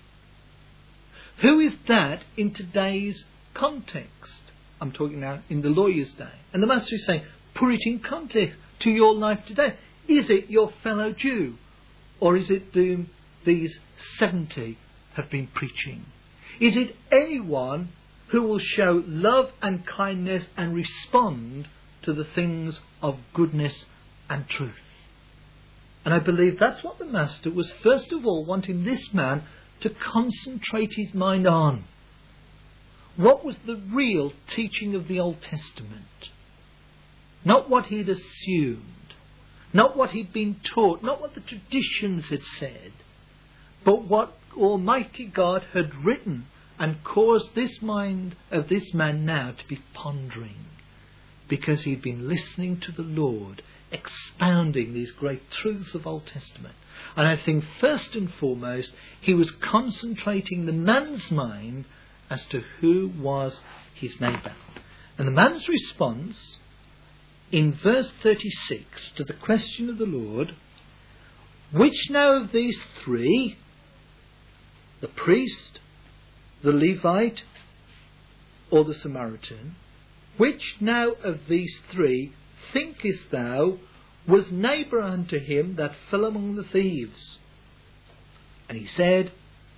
A: Who is that in today's context? I'm talking now in the lawyer's day. And the Master is saying, put it in context to your life today. Is it your fellow Jew? Or is it whom these 70 have been preaching? Is it anyone who will show love and kindness and respond to the things of goodness and truth? And I believe that's what the Master was first of all wanting this man to concentrate his mind on. What was the real teaching of the Old Testament? Not what he'd assumed, not what he'd been taught, not what the traditions had said, but what Almighty God had written and caused this mind of this man now to be pondering, because he'd been listening to the Lord expounding these great truths of Old Testament. And I think first and foremost he was concentrating the man's mind as to who was his neighbour. And the man's response in verse 36 to the question of the Lord, which now of these three, the priest, the Levite, or the Samaritan, which now of these three thinkest thou was neighbour unto him that fell among the thieves? And he said,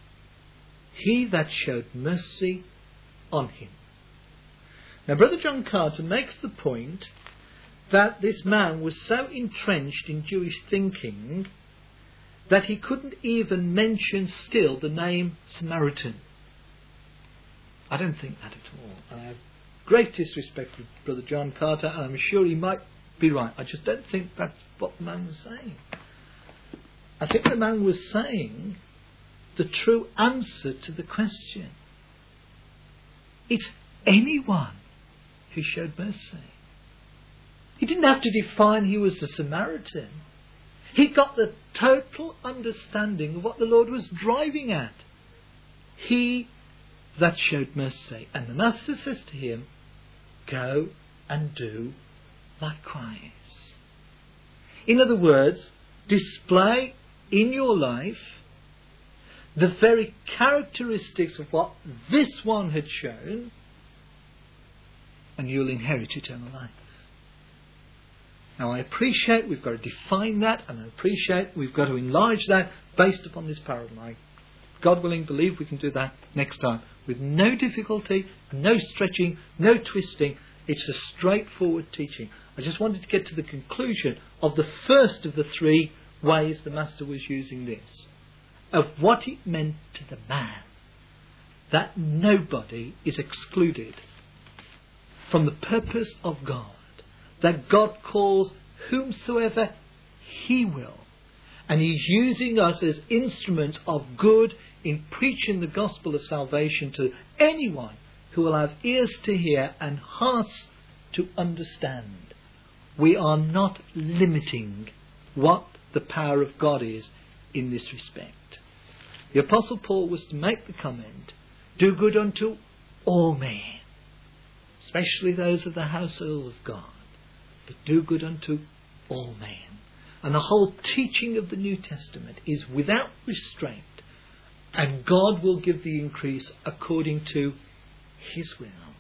A: he that showed mercy on him. Now Brother John Carter makes the point that this man was so entrenched in Jewish thinking that he couldn't even mention still the name Samaritan. I don't think that at all. I have greatest respect for Brother John Carter, and I'm sure he might be right. I just don't think that's what the man was saying. I think the man was saying the true answer to the question. It's anyone who showed mercy. He didn't have to define he was the Samaritan. He got the total understanding of what the Lord was driving at. He that showed mercy. And the Master says to him, go and do likewise. In other words, display in your life the very characteristics of what this one had shown, and you'll inherit eternal life. Now I appreciate we've got to define that, and I appreciate we've got to enlarge that based upon this paradigm. God willing, believe we can do that next time with no difficulty, no stretching, no twisting. It's a straightforward teaching. I just wanted to get to the conclusion of the first of the three ways the Master was using this, of what it meant to the man, that nobody is excluded from the purpose of God, that God calls whomsoever He will, and He's using us as instruments of good in preaching the gospel of salvation to anyone who will have ears to hear and hearts to understand. We are not limiting what the power of God is in this respect. The Apostle Paul was to make the comment, do good unto all men, especially those of the household of God, but do good unto all men. And the whole teaching of the New Testament is without restraint, and God will give the increase according to His will.